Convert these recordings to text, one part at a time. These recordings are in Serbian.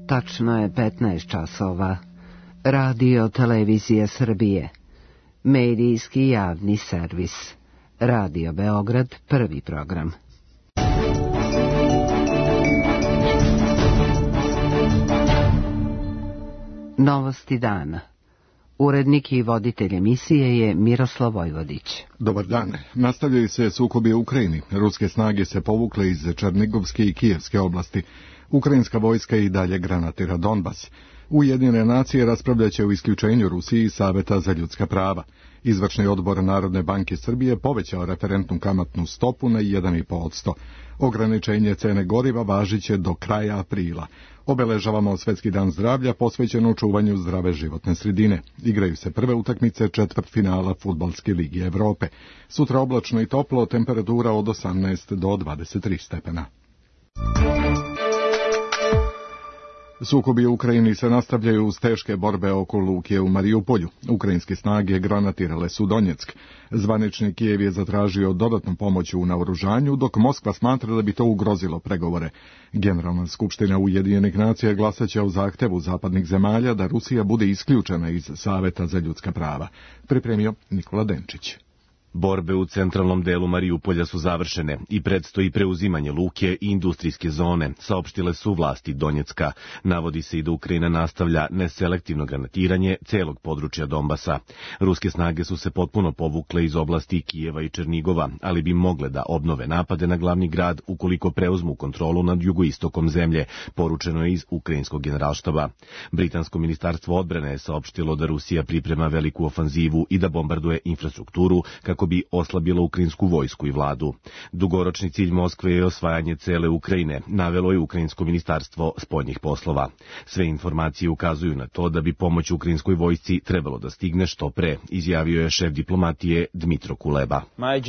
Tačno je 15 časova. Radio Televizija Srbije. Medijski javni servis. Radio Beograd, prvi program. Novosti dana. Urednik i voditelj emisije je Miroslav Vojvodić. Dobar dan. Nastavljaju se sukobi u Ukrajini. Ruske snage se povukle iz Černigovske i Kijevske oblasti. Ukrajinska vojska i dalje granatira Donbas. Ujedinjene nacije raspravljaće o isključenju Rusije iz Saveta za ljudska prava. Izvršni odbor Narodne banke Srbije povećao referentnu kamatnu stopu na 1,5%. Ograničenje cene goriva važiće do kraja aprila. Obeležavamo Svetski dan zdravlja posvećen čuvanju zdrave životne sredine. Igraju se prve utakmice četvrtfinala Fudbalske lige Evrope. Sutra oblačno i toplo, temperatura od 18 do 23 stepena. Sukobi u Ukrajini se nastavljaju uz teške borbe oko luke u Mariupolju. Ukrajinske snage granatirale su Donjeck. Zvanični Kijev je zatražio dodatnu pomoć u naoružanju, dok Moskva smatra da bi to ugrozilo pregovore. Generalna skupština Ujedinjenih nacija glasaće o zahtevu zapadnih zemalja da Rusija bude isključena iz Saveta za ljudska prava. Pripremio Nikola Denčić. Borbe u centralnom delu Mariupolja su završene i predstoji preuzimanje luke i industrijske zone, saopštile su vlasti Donjecka. Navodi se i da Ukrajina nastavlja neselektivno granatiranje celog područja Donbasa. Ruske snage su se potpuno povukle iz oblasti Kijeva i Černigova, ali bi mogle da obnove napade na glavni grad ukoliko preuzmu kontrolu nad jugoistokom zemlje, poručeno je iz ukrajinskog generalštaba. Britansko ministarstvo odbrane je saopštilo da Rusija priprema veliku ofanzivu i da bombarduje infrastrukturu kako bi oslabila ukrajinsku vojsku i vladu. Dugoročni cilj Moskve je osvajanje cele Ukrajine, navelo je ukrajinsko ministarstvo spoljnih poslova. Sve informacije ukazuju na to da bi pomoć ukrajinskoj vojsci trebalo da stigne što pre, izjavio je šef diplomatije Dmitro Kuleba.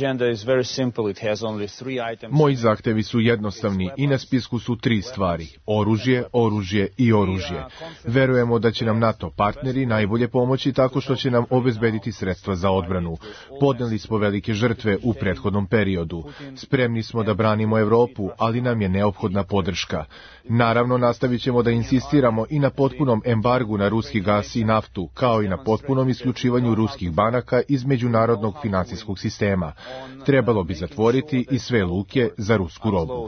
Moji zahtevi su jednostavni i na spisku su 3 stvari: oružje, oružje i oružje. Verujemo da će nam NATO partneri najbolje pomoći tako što će nam obezbediti sredstva za odbranu. Podneli smo velike žrtve u prethodnom periodu. Spremni smo da branimo Evropu, ali nam je neophodna podrška. Naravno, nastavit ćemo da insistiramo i na potpunom embargu na ruski gas i naftu, kao i na potpunom isključivanju ruskih banaka iz međunarodnog finansijskog sistema. Trebalo bi zatvoriti i sve luke za rusku robu.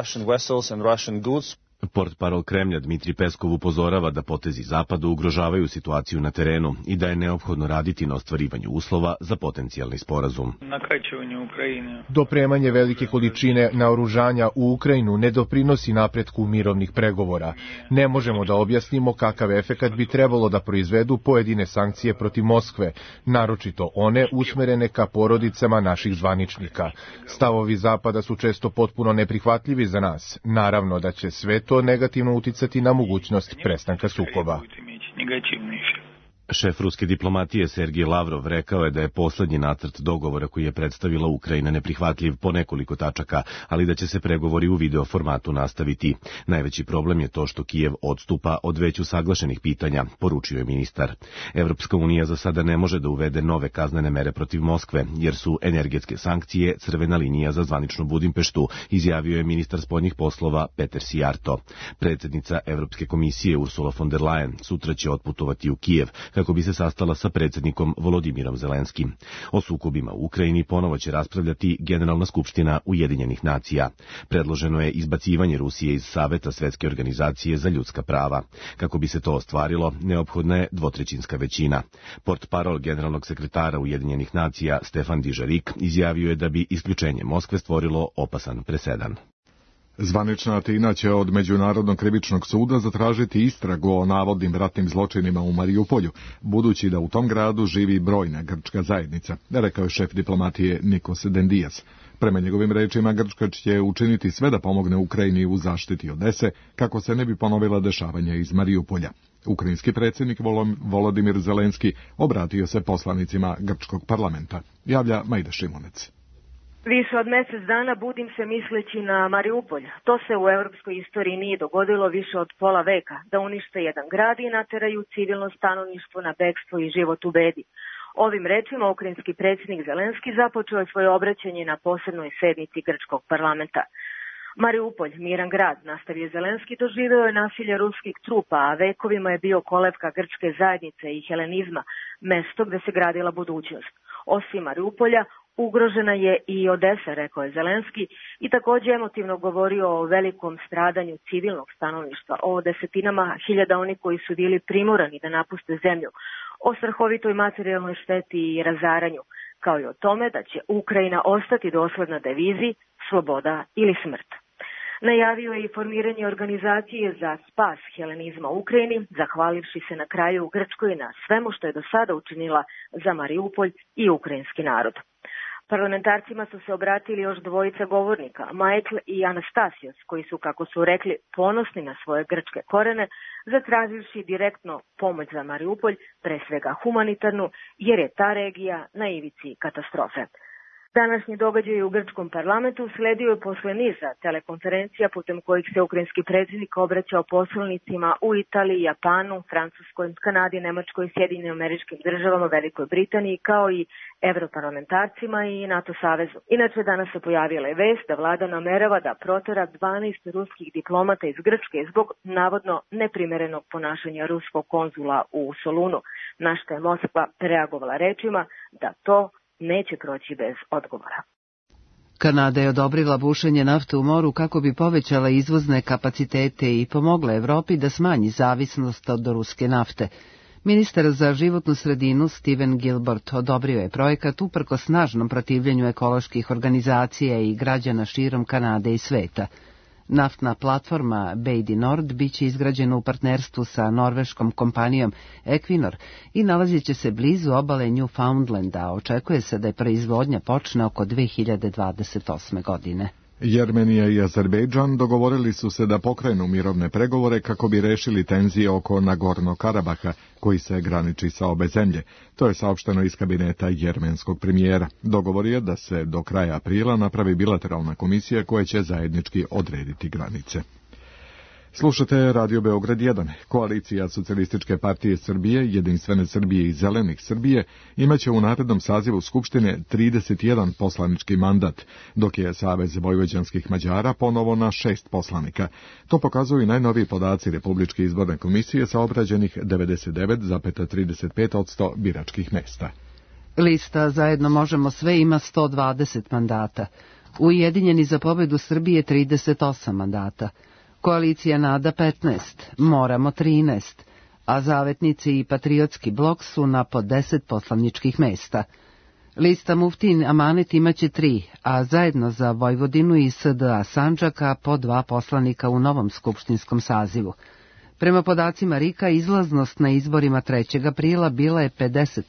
Portparol Kremlja Dmitri Peskov upozorava da potezi Zapada ugrožavaju situaciju na terenu i da je neophodno raditi na ostvarivanju uslova za potencijalni sporazum. Dopremanje velike količine naoružanja u Ukrajinu ne doprinosi napretku mirovnih pregovora. Ne možemo da objasnimo kakav efekat bi trebalo da proizvedu pojedine sankcije protiv Moskve, naročito one usmerene ka porodicama naših zvaničnika. Stavovi Zapada su često potpuno neprihvatljivi za nas. Naravno da će sve to negativno uticati na mogućnost prestanka sukoba. Šef ruske diplomatije Sergij Lavrov rekao je da je poslednji nacrt dogovora koji je predstavila Ukrajina neprihvatljiv po nekoliko tačaka, ali da će se pregovori u video formatu nastaviti. Najveći problem je to što Kijev odstupa od već usaglašenih pitanja, poručio je ministar. Evropska unija za sada ne može da uvede nove kaznene mere protiv Moskve, jer su energetske sankcije crvena linija za zvaničnu Budimpeštu, izjavio je ministar spoljnih poslova Peter Sijarto. Predsjednica Evropske komisije Ursula von der Leyen sutra će otputovati u Kijev kako bi se sastala sa predsjednikom Volodimirom Zelenskim. O sukobima u Ukrajini ponovo će raspravljati Generalna skupština Ujedinjenih nacija. Predloženo je izbacivanje Rusije iz Saveta Svetske organizacije za ljudska prava. Kako bi se to ostvarilo, neophodna je dvotrećinska većina. Portparol generalnog sekretara Ujedinjenih nacija Stefan Dujarric izjavio je da bi isključenje Moskve stvorilo opasan presedan. Zvanična Atina će od Međunarodnog krivičnog suda zatražiti istragu o navodnim ratnim zločinima u Mariupolju, budući da u tom gradu živi brojna grčka zajednica, rekao je šef diplomatije Nikos Dendias. Prema njegovim rečima, Grčka će učiniti sve da pomogne Ukrajini u zaštiti Odese, kako se ne bi ponovila dešavanja iz Mariupolja. Ukrajinski predsjednik Volodimir Zelenski obratio se poslanicima grčkog parlamenta. Javlja Majda Šimunec. Više od mjesec dana budim se misleći na Mariupolj. To se u europskoj istoriji nije dogodilo više od pola veka, da unište jedan grad i nateraju civilno stanovništvo na bekstvo i život u bedi. Ovim rečima ukrajinski predsjednik Zelenski započeo je svoje obraćanje na posebnoj sednici grčkog parlamenta. Mariupolj, miran grad, nastavio Zelenski, doživeo je nasilje ruskih trupa, a vekovima je bio kolevka grčke zajednice i helenizma, mesto gde se gradila budućnost. Osim Mariupolja, ugrožena je i Odesa, rekao je Zelenski, i takođe emotivno govorio o velikom stradanju civilnog stanovništva, o desetinama hiljada onih koji su bili primorani da napuste zemlju, o strahovitoj materijalnoj šteti i razaranju, kao i o tome da će Ukrajina ostati dosledna devizi sloboda ili smrt. Najavio je i formiranje organizacije za spas helenizma u Ukrajini, zahvalivši se na kraju u Grčkoj na svemu što je do sada učinila za Mariupolj i ukrajinski narod. Parlamentarcima su se obratili još dvojica govornika, Michael i Anastasios, koji su, kako su rekli, ponosni na svoje grčke korene, zatraživši direktno pomoć za Mariupolj, pre svega humanitarnu, jer je ta regija na ivici katastrofe. Današnji događaj u grčkom parlamentu sledio je posle niza telekonferencija putem kojih se ukrajinski predsjednik obraćao poslanicima u Italiji, Japanu, Francuskoj, Kanadi, Nemačkoj, Sjedinjenim Američkim Državama, Velikoj Britaniji, kao i evroparlamentarcima i NATO savezu. Inače, danas se pojavila je vest da vlada namerava da protera 12 ruskih diplomata iz Grčke zbog navodno neprimerenog ponašanja ruskog konzula u Solunu, na što je Moskva reagovala rečima da to neće proći bez odgovora. Kanada je odobrila bušenje nafte u moru kako bi povećala izvozne kapacitete i pomogla Evropi da smanji zavisnost od ruske nafte. Ministar za životnu sredinu Steven Gilbert odobrio je projekat uprkos snažnom protivljenju ekoloških organizacija i građana širom Kanade i sveta. Naftna platforma Bay du Nord biće izgrađena u partnerstvu sa norveškom kompanijom Equinor i nalazit će se blizu obale Newfoundlanda, a očekuje se da je proizvodnja počne oko 2028. godine. Jermenija i Azerbejdžan dogovorili su se da pokrenu mirovne pregovore kako bi rešili tenzije oko Nagorno-Karabaha, koji se graniči sa obe zemlje. To je saopšteno iz kabineta jermenskog premijera. Dogovor je da se do kraja aprila napravi bilateralna komisija koja će zajednički odrediti granice. Slušate Radio Beograd 1. Koalicija Socijalističke partije Srbije, Jedinstvene Srbije i Zelenih Srbije imaće u narednom sazivu Skupštine 31 poslanički mandat, dok je Savez vojvođanskih Mađara ponovo na 6 poslanika. To pokazuju i najnoviji podaci Republičke izborne komisije sa obrađenih 99,35% biračkih mesta. Lista Zajedno možemo sve ima 120 mandata. Ujedinjeni za pobedu Srbije 38 mandata. Koalicija Nada 15, Moramo 13, a Zavetnici i Patriotski blok su na po 10 poslaničkih mesta. Lista Muftin Amanet imaće 3, a Zajedno za Vojvodinu i SDA Sandžaka po 2 poslanika u novom skupštinskom sazivu. Prema podacima RIK-a, izlaznost na izborima 3. aprila bila je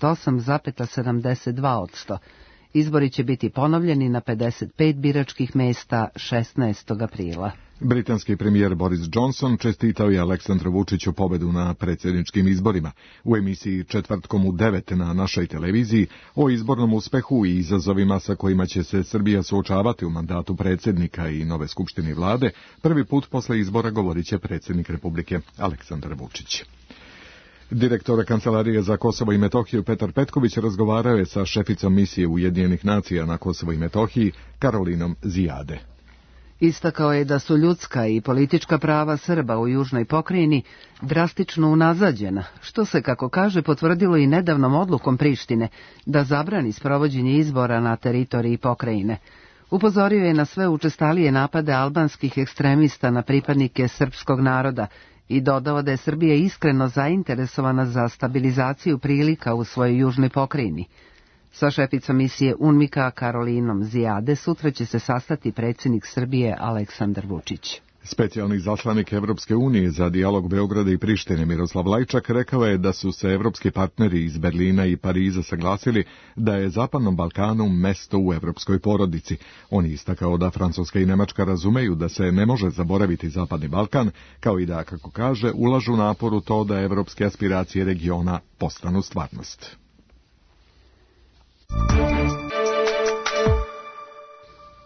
58,72%. Izbori će biti ponovljeni na 55 biračkih mesta 16. aprila. Britanski premijer Boris Johnson čestitao je Aleksandru Vučiću pobedu na predsjedničkim izborima. U emisiji Četvrtkom u 9 na našoj televiziji o izbornom uspehu i izazovima sa kojima će se Srbija suočavati u mandatu predsjednika i nove skupštine vlade, prvi put posle izbora govorit će predsjednik Republike Aleksandar Vučić. Direktor Kancelarije za Kosovo i Metohiju Petar Petković razgovarao je sa šeficom misije Ujedinjenih nacija na Kosovo i Metohiji Karolinom Zijade. Istakao je da su ljudska i politička prava Srba u južnoj pokrajini drastično unazađena, što se, kako kaže, potvrdilo i nedavnom odlukom Prištine da zabrani sprovođenje izbora na teritoriji pokrajine. Upozorio je na sve učestalije napade albanskih ekstremista na pripadnike srpskog naroda i dodao da je Srbija iskreno zainteresovana za stabilizaciju prilika u svojoj južnoj pokrajini. Sa šeficom misije UNMIK-a Karolinom Zijade sutra će se sastati predsjednik Srbije Aleksandar Vučić. Specijalni izaslanik Evropske unije za dijalog Beograda i Prištine Miroslav Lajčak rekao je da su se evropski partneri iz Berlina i Pariza saglasili da je Zapadnom Balkanu mesto u evropskoj porodici. On je istakao da Francuska i Nemačka razumeju da se ne može zaboraviti Zapadni Balkan, kao i da, kako kaže, ulažu napor u to da evropske aspiracije regiona postanu stvarnost.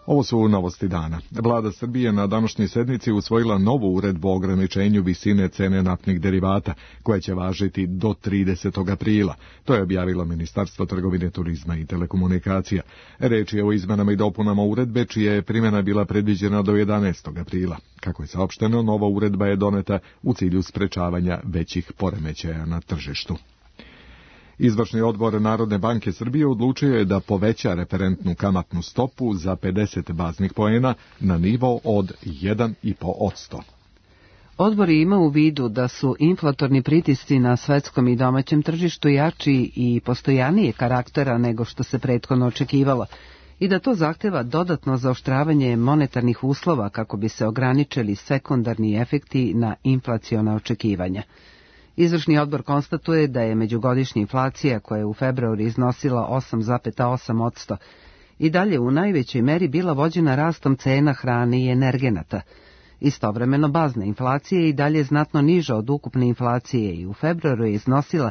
Ovo su novosti dana. Vlada Srbije na današnjoj sednici usvojila novu uredbu o ograničenju visine cene naftnih derivata, koja će važiti do 30. aprila. To je objavilo Ministarstvo trgovine, turizma i telekomunikacija. Reč je o izmenama i dopunama uredbe, čija je primjena bila predviđena do 11. aprila. Kako je saopšteno, nova uredba je doneta u cilju sprečavanja većih poremećaja na tržištu. Izvršni odbor Narodne banke Srbije odlučio je da poveća referentnu kamatnu stopu za 50 baznih poena na nivo od 1,5%. Odbor ima u vidu da su inflatorni pritisci na svetskom i domaćem tržištu jači i postojanije karaktera nego što se prethodno očekivalo i da to zahteva dodatno zaoštravanje monetarnih uslova kako bi se ograničili sekundarni efekti na inflaciona očekivanja. Izvršni odbor konstatuje da je međugodišnja inflacija, koja je u februaru iznosila 8,8%, i dalje u najvećoj meri bila vođena rastom cena hrane i energenata. Istovremeno, bazna inflacija je i dalje znatno niža od ukupne inflacije i u februaru je iznosila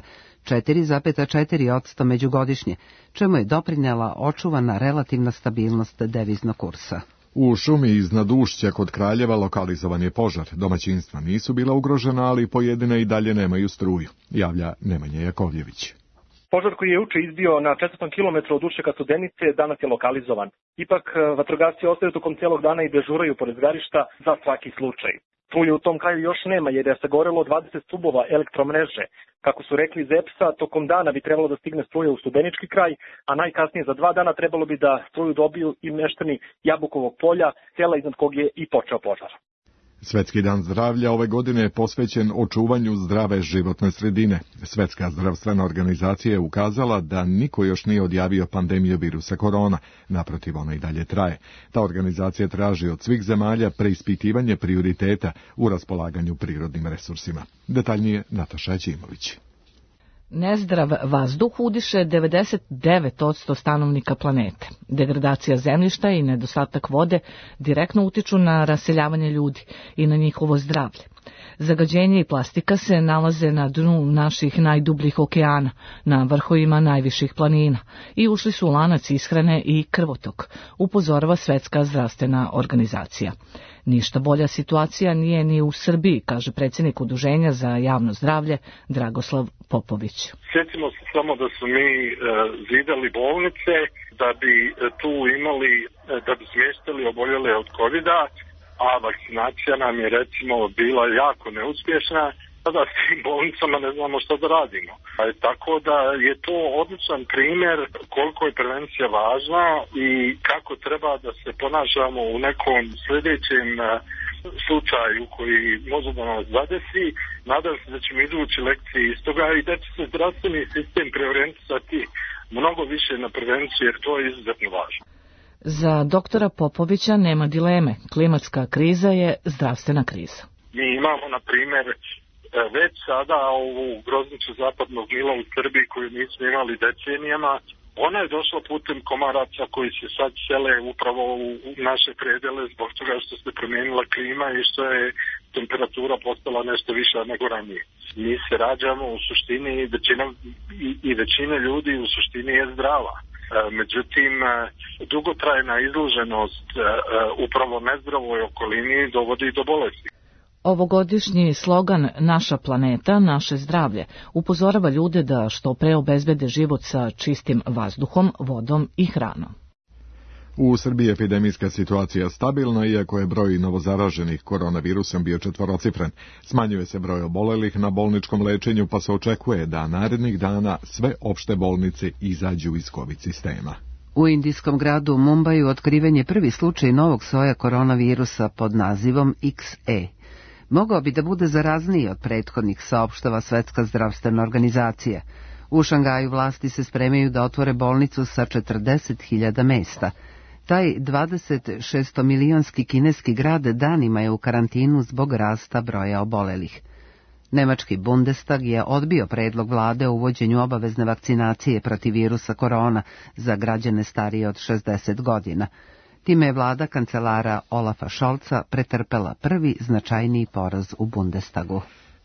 4,4% međugodišnje, čemu je doprinjela očuvana relativna stabilnost deviznog kursa. U šumi iznad Ušća kod Kraljeva lokalizovan je požar. Domaćinstva nisu bila ugrožena, ali pojedine i dalje nemaju struju, javlja Nemanja Jakovljević. Požar koji je juče izbio na 4. kilometru od Ušća ka Studenice danas je lokalizovan. Ipak, vatrogasci ostaju tokom cijelog dana i dežuraju pored zgarišta za svaki slučaj. Struje u tom kraju još nema jer je sagorelo 20 stubova elektromreže. Kako su rekli iz EPS-a, tokom dana bi trebalo da stigne struja u Studenički kraj, a najkasnije za 2 dana trebalo bi da struju dobiju i meštani Jabukovog polja, sela iznad kog je i počeo požar. Svetski dan zdravlja ove godine je posvećen očuvanju zdrave životne sredine. Svetska zdravstvena organizacija je ukazala da niko još nije odjavio pandemiju virusa korona, naprotiv ona i dalje traje. Ta organizacija traži od svih zemalja preispitivanje prioriteta u raspolaganju prirodnim resursima. Detaljnije Nataša Ćimović. Nezdrav vazduh udiše 99% stanovnika planete. Degradacija zemljišta i nedostatak vode direktno utiču na raseljavanje ljudi i na njihovo zdravlje. Zagađenje i plastika se nalaze na dnu naših najdubljih okeana, na vrhovima najviših planina i ušli su u lanac ishrane i krvotok, upozorava Svetska zdravstvena organizacija. Ništa bolja situacija nije ni u Srbiji, kaže predsjednik Udruženja za javno zdravlje Dragoslav Popović. Sjetimo se samo da su mi zidali bolnice da bi tu imali, da bi smještali oboljele od COVID-a, a vakcinacija nam je recimo bila jako neuspješna, sada s tim bolnicama ne znamo što da radimo. Tako da je to odličan primjer koliko je prevencija važna i kako treba da se ponašamo u nekom sljedećem slučaju koji može da nas zadesi. Nadam se da ćemo izvući lekcije iz toga i da će se zdravstveni sistem preorijentisati mnogo više na prevenciju jer to je izuzetno važno. Za doktora Popovića nema dileme. Klimatska kriza je zdravstvena kriza. Mi imamo, na primjer, već sada ovu groznicu zapadnog Nila u Srbiji koju nismo imali decenijama. Ona je došla putem komaraca koji se sad sele upravo u naše predele zbog toga što se promijenila klima i što je temperatura postala nešto više nego ranije. Mi se rađamo u suštini i većina ljudi u suštini je zdrava. Međutim, dugotrajna izloženost upravo nezdravoj okolini dovodi do bolesti. Ovogodišnji slogan Naša planeta, naše zdravlje upozorava ljude da što pre obezbede život sa čistim vazduhom, vodom i hranom. U Srbiji epidemijska situacija stabilna, iako je broj novozaraženih koronavirusom bio 4-cifren. Smanjuje se broj obolelih na bolničkom lečenju, pa se očekuje da narednih dana sve opšte bolnice izađu iz COVID sistema. U indijskom gradu Mumbaju otkriven je prvi slučaj novog soja koronavirusa pod nazivom XE. Mogao bi da bude zarazniji od prethodnih, saopštava Svetska zdravstvena organizacija. U Šangaju vlasti se spremaju da otvore bolnicu sa 40.000 mesta. Taj 26-milionski kineski grad danima je u karantinu zbog rasta broja obolelih. Nemački Bundestag je odbio predlog vlade o uvođenju obavezne vakcinacije protiv virusa korona za građane starije od 60 godina. Time je vlada kancelara Olafa Scholza pretrpela prvi značajniji poraz u Bundestagu.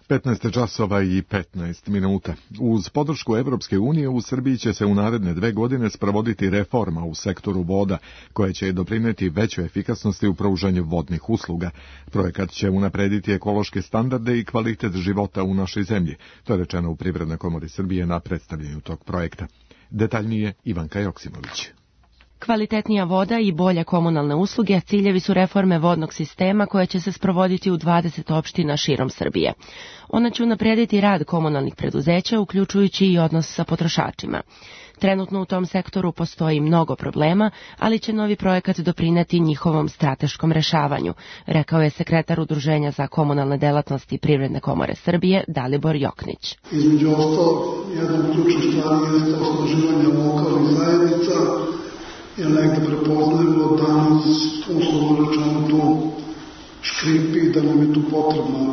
15 časova i 15 minuta. Uz podršku Evropske unije u Srbiji će se u naredne 2 godine sprovoditi reforma u sektoru voda, koja će doprineti većoj efikasnosti u pružanju vodnih usluga. Projekat će unaprediti ekološke standarde i kvalitet života u našoj zemlji. To je rečeno u Privrednoj komori Srbije na predstavljanju tog projekta. Detaljnije Ivanka Joksimović. Kvalitetnija voda i bolje komunalne usluge ciljevi su reforme vodnog sistema koje će se sprovoditi u 20 opština širom Srbije. Ona će unaprediti rad komunalnih preduzeća, uključujući i odnos sa potrošačima. Trenutno u tom sektoru postoji mnogo problema, ali će novi projekat doprineti njihovom strateškom rešavanju, rekao je sekretar Udruženja za komunalne delatnosti Privredne komore Srbije Dalibor Joknić. Između ostalog, jedan od ključnih stvari jeste osnaživanje lokalnih zajednica, jer negde prepoznajemo da nas uslovno rečeno tu škripi, da nam je tu potrebna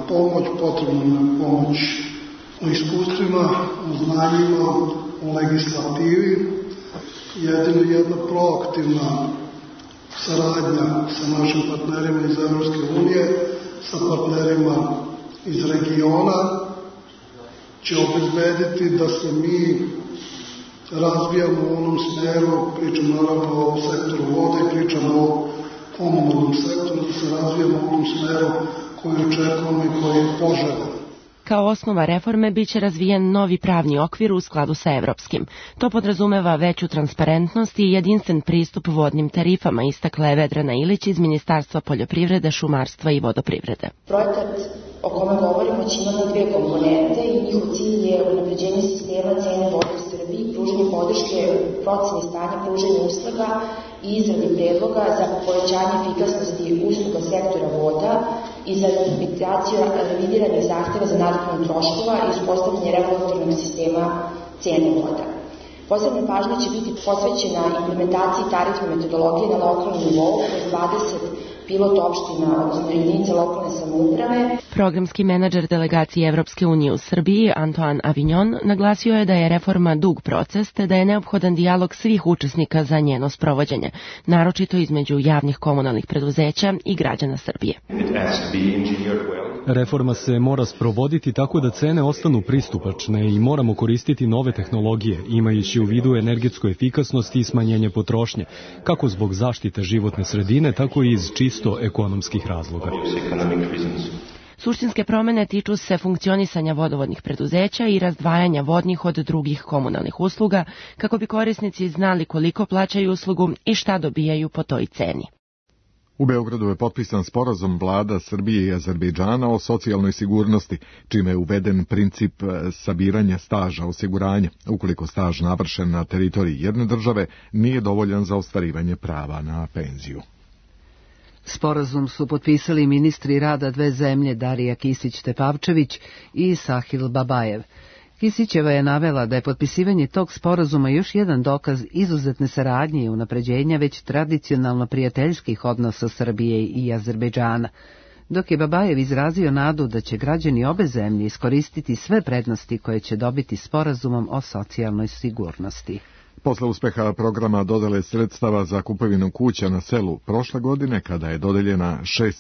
pomoć u iskustvima, u znanjima, u legislativi. Jedino jedna proaktivna saradnja sa našim partnerima iz Evropske unije, sa partnerima iz regiona, će obezbediti da se mi razvijamo u onom smeru, pričamo naravno o sektoru vode i pričamo o komunalnom sektoru, da se razvijamo u onom smeru koji očekujemo i koji je poželjan. Kao osnova reforme biće razvijen novi pravni okvir u skladu sa evropskim. To podrazumeva veću transparentnost i jedinstven pristup vodnim tarifama, istakla je Vedrana Ilić iz Ministarstva poljoprivrede, šumarstva i vodoprivrede. Projekat o kome govorimo će imati 2 komponente i njihov cilj je unapređenje sistema cene vode u Srbiji, pružanje podrške u proceni stanja pružanja usluga i izradi predloga za povećanje efikasnosti usluga sektora voda i za implementaciju revidiranih zahteva za nadoknadu troškova i uspostavljanje regulatornog sistema cene voda. Posebna pažnja će biti posvećena implementaciji tarifne metodologije na lokalnom nivou kroz 20 pilot opština, odnosno jedinice lokalne samouprave. Programski menadžer delegacije Evropske unije u Srbiji, Antoine Avignon, naglasio je da je reforma dug proces, te da je neophodan dijalog svih učesnika za njeno sprovođenje, naročito između javnih komunalnih preduzeća i građana Srbije. Reforma se mora sprovoditi tako da cene ostanu pristupačne i moramo koristiti nove tehnologije, imajući u vidu energetsku efikasnost i smanjenje potrošnje, kako zbog zaštite životne sredine, tako i iz čisto ekonomskih razloga. Suštinske promene tiču se funkcionisanja vodovodnih preduzeća i razdvajanja vodnih od drugih komunalnih usluga, kako bi korisnici znali koliko plaćaju uslugu i šta dobijaju po toj ceni. U Beogradu je potpisan sporazum vlada Srbije i Azerbejdžana o socijalnoj sigurnosti, čime je uveden princip sabiranja staža osiguranja. Ukoliko staž navršen na teritoriji jedne države, nije dovoljan za ostvarivanje prava na penziju. Sporazum su potpisali ministri rada 2 zemlje Darija Kisić-Tepavčević i Sahil Babajev. Kisićeva je navela da je potpisivanje tog sporazuma još jedan dokaz izuzetne saradnje i unapređenja već tradicionalno prijateljskih odnosa Srbije i Azerbejdžana, dok je Babajev izrazio nadu da će građani obe zemlje iskoristiti sve prednosti koje će dobiti sporazumom o socijalnoj sigurnosti. Posle uspeha programa dodele sredstava za kupovinu kuća na selu prošle godine, kada je dodeljena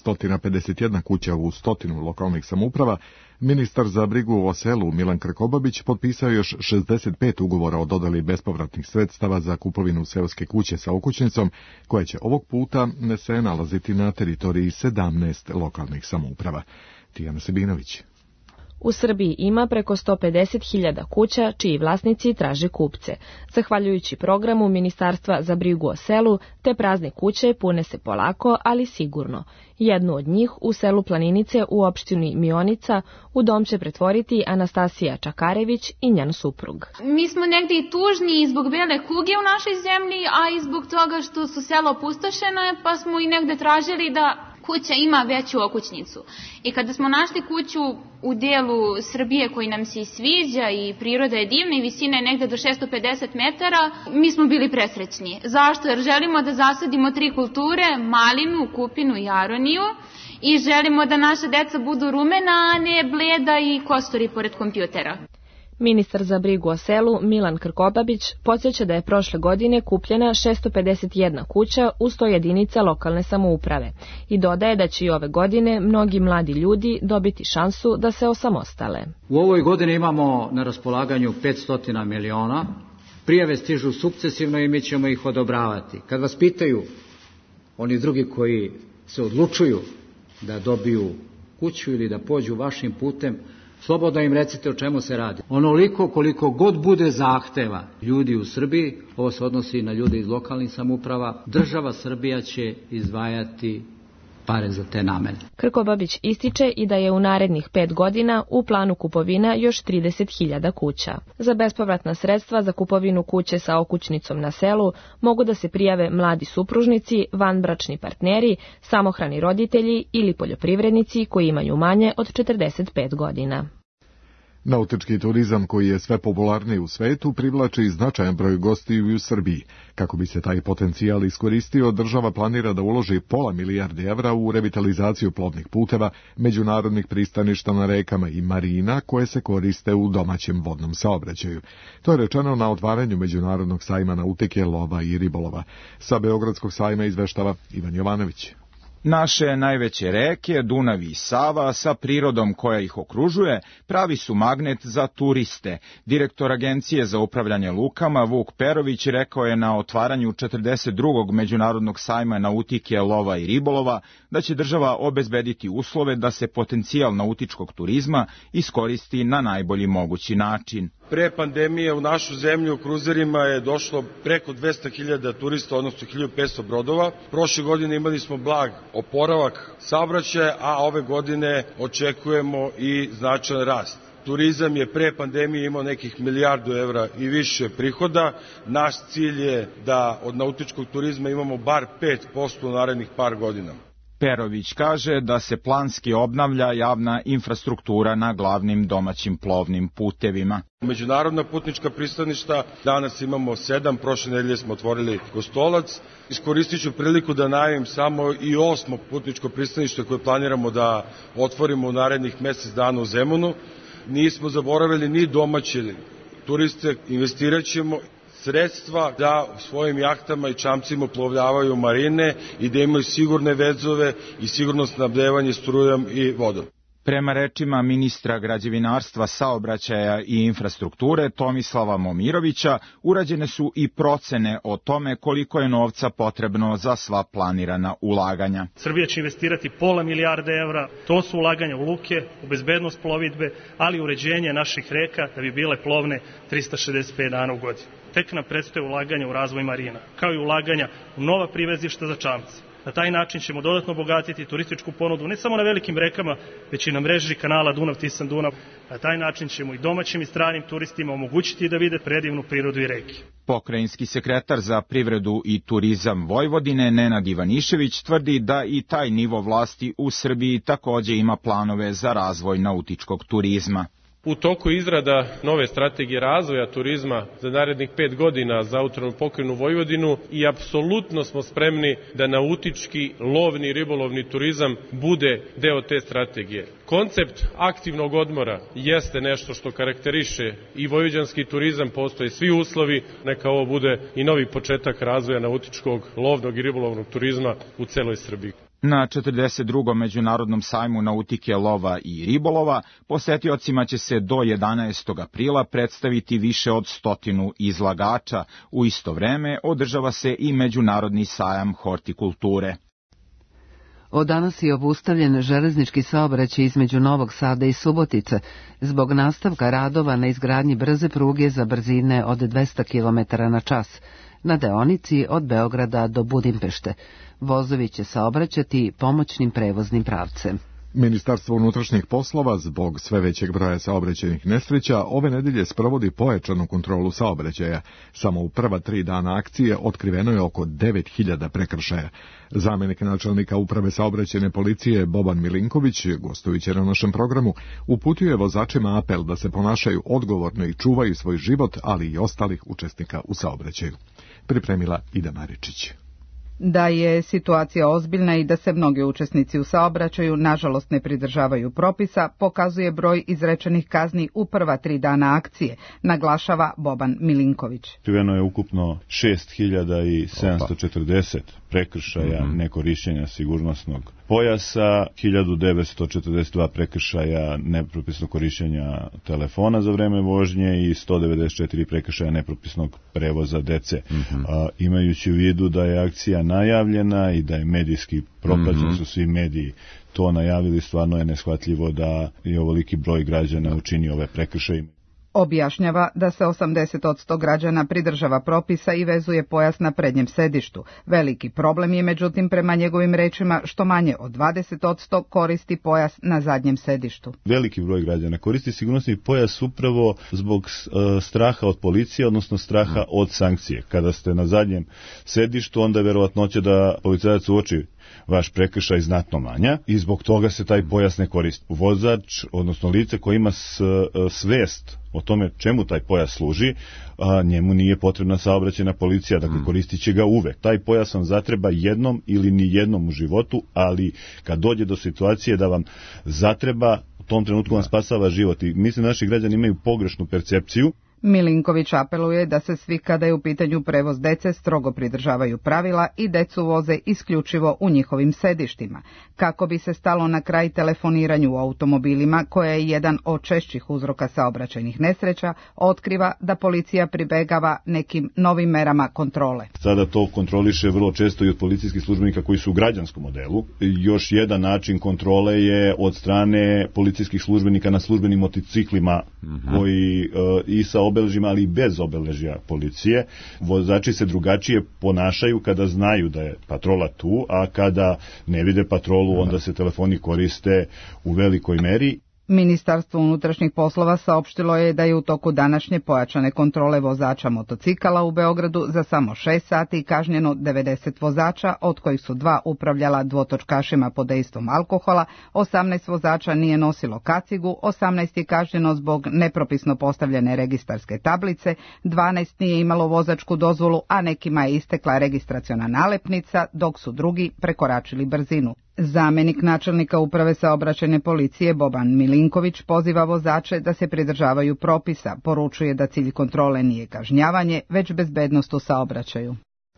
651 kuća u 100 lokalnih samouprava, ministar za brigu o selu Milan Krkobabić potpisao još 65 ugovora o dodeli bespovratnih sredstava za kupovinu seoske kuće sa okućnicom, koje će ovog puta se nalaziti na teritoriji 17 lokalnih samouprava. Tijana Sebinović. U Srbiji ima preko 150.000 kuća čiji vlasnici traže kupce. Zahvaljujući programu Ministarstva za brigu o selu, te prazne kuće pune se polako, ali sigurno. Jednu od njih u selu Planinice u opštini Mionica u dom će pretvoriti Anastasija Čakarević i njen suprug. Mi smo negdje i tužni i zbog bele kuge u našoj zemlji, a i zbog toga što su selo opustošene, pa smo i negde tražili da kuća ima veću okućnicu. I kada smo našli kuću u delu Srbije koji nam se sviđa i priroda je divna i visina je negde do 650 metara, mi smo bili presrećni. Zašto? Jer želimo da zasadimo 3 kulture, malinu, kupinu i aroniju, i želimo da naša deca budu rumena, a ne bleda i kostori pored kompjutera. Ministar za brigu o selu Milan Krkobabić podsjeća da je prošle godine kupljena 651 kuća u 100 jedinica lokalne samouprave i dodaje da će i ove godine mnogi mladi ljudi dobiti šansu da se osamostale. U ovoj godini imamo na raspolaganju 500 miliona, prijave stižu sukcesivno i mi ćemo ih odobravati. Kad vas pitaju oni drugi koji se odlučuju da dobiju kuću ili da pođu vašim putem, slobodno im recite o čemu se radi. Onoliko koliko god bude zahteva ljudi u Srbiji, ovo se odnosi na ljude iz lokalnih samouprava, država Srbija će izdvajati pare za te namene. Krkobabić ističe i da je u narednih 5 godina u planu kupovina još 30.000 kuća. Za bespovratna sredstva za kupovinu kuće sa okućnicom na selu mogu da se prijave mladi supružnici, vanbračni partneri, samohrani roditelji ili poljoprivrednici koji imaju manje od 45 godina. Nautički turizam, koji je sve popularniji u svetu, privlači značajan broj gostiju i u Srbiji. Kako bi se taj potencijal iskoristio, država planira da uloži £500 milijardi evra u revitalizaciju plovnih puteva, međunarodnih pristaništa na rekama i marina koje se koriste u domaćem vodnom saobraćaju. To je rečeno na otvaranju Međunarodnog sajma nautike, lova i ribolova. Sa Beogradskog sajma izveštava Ivan Jovanović. Naše najveće reke, Dunav i Sava, sa prirodom koja ih okružuje, pravi su magnet za turiste. Direktor Agencije za upravljanje lukama, Vuk Perović, rekao je na otvaranju 42. Međunarodnog sajma nautike, lova i ribolova da će država obezbediti uslove da se potencijal nautičkog turizma iskoristi na najbolji mogući način. Pre pandemije u našu zemlju kruzerima je došlo preko 200.000 turista, odnosno 1.500 brodova. Prošle godine imali smo blag oporavak saobraćaja, a ove godine očekujemo i značajan rast. Turizam je pre pandemije imao nekih €1 milijardu i više prihoda. Naš cilj je da od nautičkog turizma imamo bar 5% u narednih par godina. Perović kaže da se planski obnavlja javna infrastruktura na glavnim domaćim plovnim putevima. Međunarodna putnička pristaništa, danas imamo 7, prošle nedelje smo otvorili Kostolac. Iskoristit ću priliku da najavim samo i 8. putničko pristanište koje planiramo da otvorimo u narednih mjesec dana u Zemunu. Nismo zaboravili ni domaće turiste, investirat ćemo sredstva da svojim jahtama i čamcima uplovljavaju marine i da imaju sigurne vezove i sigurno snabdevanje strujom i vodom. Prema rečima ministra građevinarstva, saobraćaja i infrastrukture Tomislava Momirovića, urađene su i procene o tome koliko je novca potrebno za sva planirana ulaganja. Srbija će investirati £500 milijarde, to su ulaganja u luke, u bezbednost plovidbe, ali i uređenje naših reka da bi bile plovne 365 dana u godini. Tek nam predstoje ulaganja u razvoj marina, kao i ulaganja u nova privezišta za čamce. Na taj način ćemo dodatno obogatiti turističku ponudu ne samo na velikim rekama, već i na mreži kanala Dunav-Tisan-Dunav. Na taj način ćemo i domaćim i stranim turistima omogućiti da vide predivnu prirodu i reke. Pokrajinski sekretar za privredu i turizam Vojvodine Nenad Ivanišević tvrdi da i taj nivo vlasti u Srbiji takođe ima planove za razvoj nautičkog turizma. U toku izrada nove strategije razvoja turizma za narednih 5 godina za autonomnu pokrajinu Vojvodinu i apsolutno smo spremni da nautički, lovni i ribolovni turizam bude deo te strategije. Koncept aktivnog odmora jeste nešto što karakteriše i vojvođanski turizam, postoje svi uslovi, neka ovo bude i novi početak razvoja nautičkog, lovnog i ribolovnog turizma u celoj Srbiji. Na 42. Međunarodnom sajmu nautike, lova i ribolova posetiocima će se do 11. aprila predstaviti više od 100 izlagača. U isto vreme održava se i Međunarodni sajam hortikulture. Od danas je obustavljen železnički saobraćaj između Novog Sada i Subotice zbog nastavka radova na izgradnji brze pruge za brzine od 200 km na čas na deonici od Beograda do Budimpešte. Vozovi će saobraćati pomoćnim prevoznim pravcem. Ministarstvo unutrašnjih poslova zbog sve većeg broja saobraćajnih nesreća ove nedelje sprovodi pojačanu kontrolu saobraćaja. Samo u prva 3 dana akcije otkriveno je oko 9.000 prekršaja. Zamenik načelnika uprave saobraćajne policije Boban Milinković, gostujući na našem programu, uputio je vozačima apel da se ponašaju odgovorno i čuvaju svoj život, ali i ostalih učesnika u saobraćaju. Pripremila Ida Maričić. Da je situacija ozbiljna i da se mnogi učesnici u saobraćaju nažalost ne pridržavaju propisa, pokazuje broj izrečenih kazni u prva 3 dana akcije, naglašava Boban Milinković. Otkriveno je ukupno 6740 prekršaja nekorišćenja sigurnosnog pojasa, 1942 prekršaja nepropisnog korišćenja telefona za vreme vožnje i 194 prekršaja nepropisnog prevoza dece. Imajući u vidu da je akcija najavljena i da je medijski propraćen, su svi mediji to najavili, stvarno je neshvatljivo da je ovoliki broj građana učinio ove prekršaje. Objašnjava da se 80% građana pridržava propisa i vezuje pojas na prednjem sedištu. Veliki problem je, međutim, prema njegovim rečima, što manje od 20% koristi pojas na zadnjem sedištu. Veliki broj građana koristi sigurnosni pojas upravo zbog straha od policije, odnosno straha od sankcije. Kada ste na zadnjem sedištu, onda je verovatnoća da policajac uoči vaš prekršaj znatno manja i zbog toga se taj pojas ne koristi. Vozač, odnosno lice koje ima svest o tome čemu taj pojas služi, njemu nije potrebna saobraćajna policija, dakle koristit će ga uvek. Taj pojas vam zatreba jednom ili ni jednom u životu, ali kad dođe do situacije da vam zatreba, u tom trenutku vam spasava život. I mislim da naši građani imaju pogrešnu percepciju. Milinković apeluje da se svi kada je u pitanju prevoz dece strogo pridržavaju pravila i decu voze isključivo u njihovim sedištima. Kako bi se stalo na kraj telefoniranju u automobilima, koja je jedan od češćih uzroka saobraćajnih nesreća, otkriva da policija pribegava nekim novim merama kontrole. Sada to kontroliše vrlo često i od policijskih službenika koji su u građanskom modelu. Još jedan način kontrole je od strane policijskih službenika na službenim motociklima koji i sa obeležjima, ali i bez obeležja policije. Vozači se drugačije ponašaju kada znaju da je patrola tu, a kada ne vide patrolu, onda se telefoni koriste u velikoj meri. Ministarstvo unutrašnjih poslova saopštilo je da je u toku današnje pojačane kontrole vozača motocikala u Beogradu za samo 6 sati kažnjeno 90 vozača, od kojih su 2 upravljala dvotočkašima pod dejstvom alkohola, 18 vozača nije nosilo kacigu, 18 je kažnjeno zbog nepropisno postavljene registarske tablice, 12 nije imalo vozačku dozvolu, a nekima je istekla registraciona nalepnica, dok su drugi prekoračili brzinu. Zamenik načelnika uprave saobraćajne policije Boban Milinković poziva vozače da se pridržavaju propisa, poručuje da cilj kontrole nije kažnjavanje, već bezbednost u saobraćaju.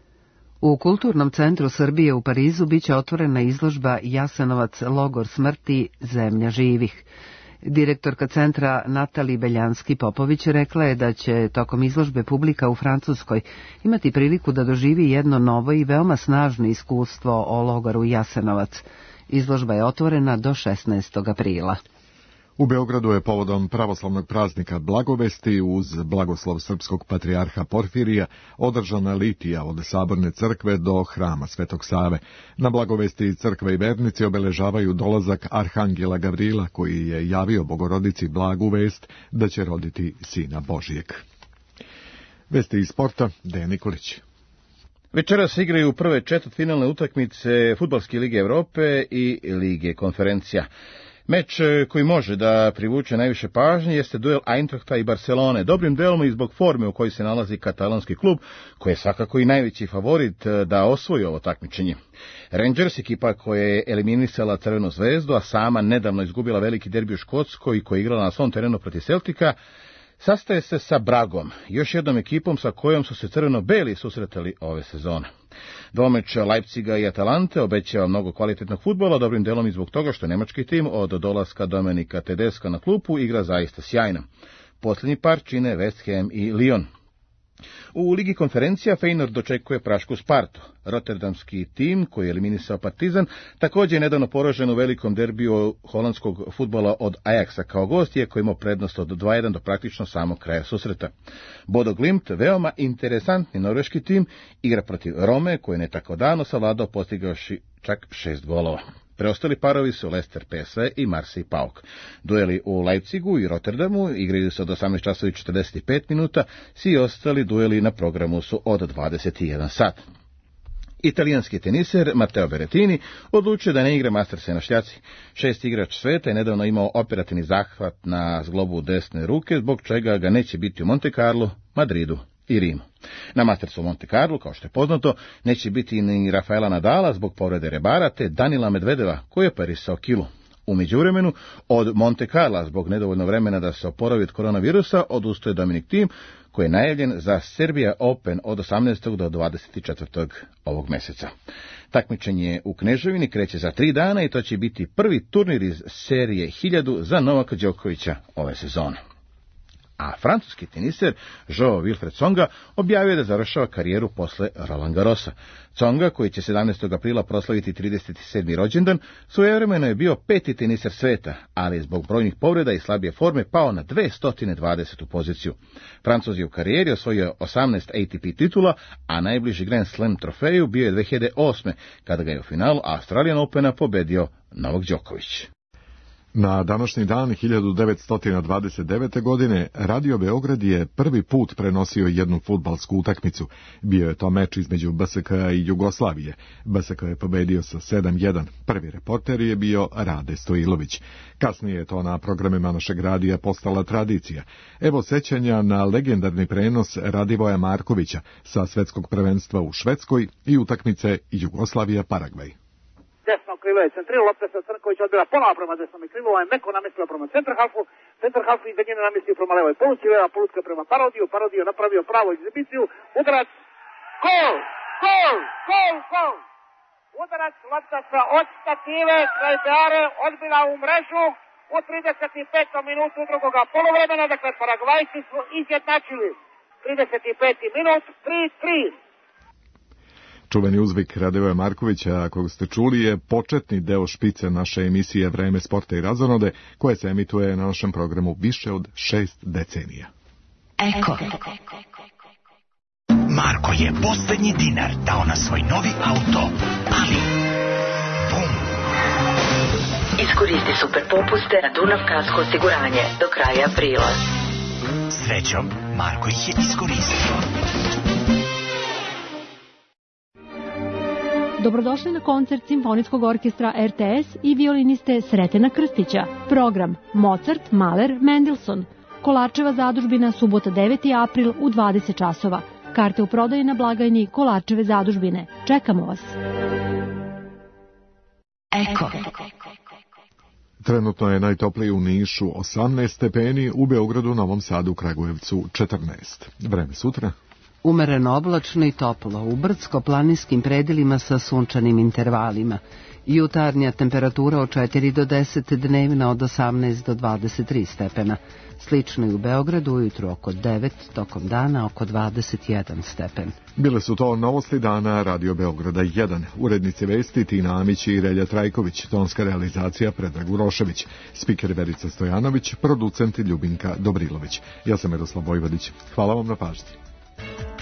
U Kulturnom centru Srbije u Parizu biće otvorena izložba Jasenovac, logor smrti, zemlja živih. Direktorka centra Natali Beljanski-Popović rekla je da će tokom izložbe publika u Francuskoj imati priliku da doživi jedno novo i veoma snažno iskustvo o logoru Jasenovac. Izložba je otvorena do 16. aprila. U Beogradu je povodom pravoslavnog praznika Blagovesti uz blagoslov srpskog patrijarha Porfirija održana litija od Saborne crkve do hrama Svetog Save. Na Blagovesti crkve i vernici obeležavaju dolazak Arhangela Gavrila, koji je javio Bogorodici blagu vest da će roditi Sina Božijeg. Vesti iz sporta, Dejan Nikolić. Večeras igraju prve četvrtfinalne utakmice Fudbalske lige Evrope i Lige konferencija. Meč koji može da privuče najviše pažnje jeste duel Eintrachta i Barcelone, dobrim delom i zbog forme u kojoj se nalazi katalonski klub, koji je svakako i najveći favorit da osvoji ovo takmičenje. Rangers, ekipa koja je eliminisala Crvenu zvezdu, a sama nedavno izgubila veliki derbi u Škotskoj, koja je igrala na svom terenu protiv Celtica, sastaje se sa Bragom, još jednom ekipom sa kojom su se crveno-beli susretali ove sezone. Dvomeč Leipziga i Atalante obećava mnogo kvalitetnog fudbala, dobrim delom i zbog toga što nemački tim od dolaska Dominika Tedeska na klupu igra zaista sjajno. Posljednji par čine West Ham i Lyon. U Ligi konferencija Feyenoord dočekuje prašku Spartu. Rotterdamski tim, koji je eliminisao Partizan, također je nedavno poražen u velikom derbiju holandskog fudbala od Ajaxa kao gost, iako je imao prednost od 2-1 do praktično samog kraja susreta. Bodo Glimt, veoma interesantni norveški tim, igra protiv Rome, koji ne tako davno savladao postigavši čak 6 golova. Preostali parovi su Leicester PSV i Marseille PAOK. Dueli u Leipzigu i Rotterdamu igraju se od 18:45 minuta, svi ostali dueli na programu su od 21 sat. Italijanski teniser Matteo Berrettini odlučio da ne igra Masterse na šljaci. 6 igrač sveta je nedavno imao operativni zahvat na zglobu desne ruke, zbog čega ga neće biti u Monte Carlo, Madridu i Rimu. Na Mastersu Monte Carlo, kao što je poznato, neće biti ni Rafaela Nadala zbog povrede rebara, te Danila Medvedeva, koji je operisao kilu. U međuvremenu, od Monte Carla, zbog nedovoljno vremena da se oporavi od koronavirusa, odustaje Dominic Thiem, koji je najavljen za Serbia Open od 18. do 24. ovog meseca. Takmičenje u Kneževini kreće za 3 dana i to će biti prvi turnir iz serije 1000 za Novaka Đokovića ove sezone. A francuski teniser Joao Wilfried Tsonga objavio da završava karijeru posle Roland Garrosa. Tsonga, koji će 17. aprila proslaviti 37. rođendan, svojevremeno je bio 5. teniser sveta, ali je zbog brojnih povreda i slabije forme pao na 220. poziciju. Francuz je u karijeri osvojio 18 ATP titula, a najbliži Grand Slam trofeju bio je 2008. kada ga je u finalu Australian Opena pobedio Novak Đoković. Na današnji dan 1929. godine Radio Beograd je prvi put prenosio jednu fudbalsku utakmicu. Bio je to meč između BSK i Jugoslavije. BSK je pobedio sa 7-1. Prvi reporter je bio Rade Stojilović. Kasnije je to na programima našeg radija postala tradicija. Evo sećanja na legendarni prenos Radivoja Markovića sa svetskog prvenstva u Švedskoj i utakmice Jugoslavija-Paragvaj. Desno krilo je centrirao, lopta se Crnković odbila ponovo prema desnom i krilu, je meko namestio prema centarhalfu i daljine namestio prema levoj poluci, leva polutka prema Parodiju napravio pravo egzibiciju, udarac, gol! Udarac lopta sa od stative, kraj Beare, odbila u mrežu u 35. minutu drugoga poluvremena, dakle Paragvajci su izjednačili 35. minut, 3-3. Čuveni uzvik Radoja Markovića, kog ste čuli, je početni deo špice naše emisije Vreme sporta i razonode, koje se emituje na našem programu više od 6 decenija. Eko. Marko je poslednji dinar dao na svoj novi auto, ali bum! Iskoristi super popuste na Dunav Kasko osiguranje do kraja aprila. Srećom, Marko ih je iskoristio. Dobrodošli na koncert Simfonijskog orkestra RTS i violiniste Sretena Krstića. Program Mozart, Mahler, Mendelssohn. Kolarčeva zadužbina, subota 9. april u 20 časova. Karte u prodaji na blagajni Kolarčeve zadužbine. Čekamo vas. Eko. Trenutno je najtopliji u Nišu 18 stepeni, u Beogradu, Novom Sadu, Kragujevcu 14. Vreme sutra. Umereno oblačno i toplo, u brdsko-planinskim predelima sa sunčanim intervalima. Jutarnja temperatura od 4 do 10, dnevna od 18 do 23 stepena. Slično i u Beogradu, ujutru oko 9, tokom dana oko 21 stepen. Bile su to novosti dana Radio Beograda 1. Urednici vesti Tina Amić i Relja Trajković, tonska realizacija Predrag Urošević, spiker Verica Stojanović, producent Ljubinka Dobrilović. Ja sam Miroslav Vojvodić. Hvala vam na pažnji.